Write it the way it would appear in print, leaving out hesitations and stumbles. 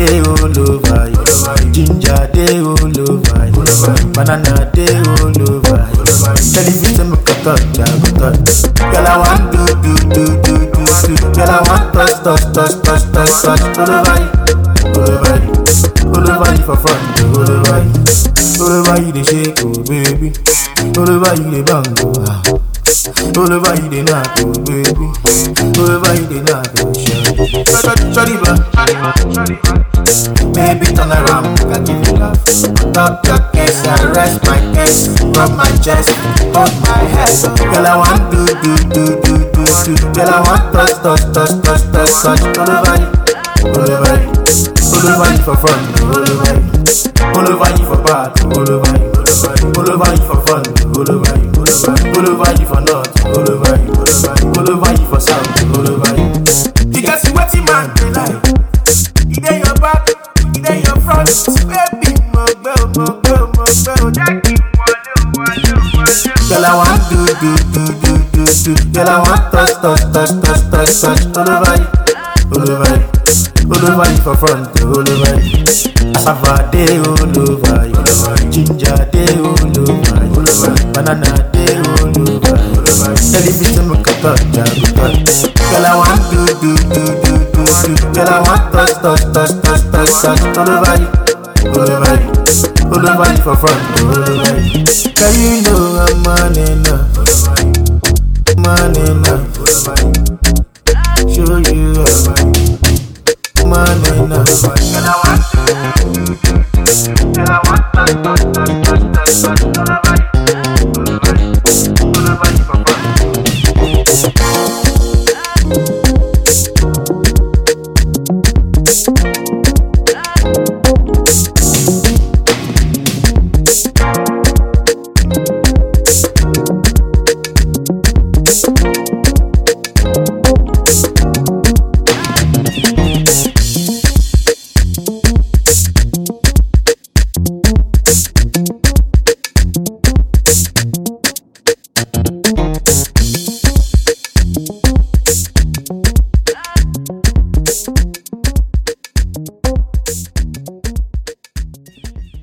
day all over you. Ginger day all over you. Banana day all over you. Television make a touch, I go touch. Girl, I want do. Girl, I want touch. All over you for fun, all over you the shake, oh baby. All over you the bango, all over you the knock, oh baby. All over you the knock, oh shawty ba. Baby turn around, I give you love. Talk your case, I rest my case. Rub my chest, hold my head. Girl, I want do. Girl, I want touch. All over you for fun, all over you for bad, all over you for fun, all over you for north, all over you for south, all over you. Because you what man be like, it ain't your back, it ain't your front, baby, mo. Girl, I want do. Girl, I want touch, all over you for front, all over you. Cassava day all over you. Ginger day all over you. Banana day all over you. Television make a touch, I go touch. Girl, I want do. Girl, I want touch, all over you. All over you for front, all over you. Girl, you know I'm man enough. Show you man enough.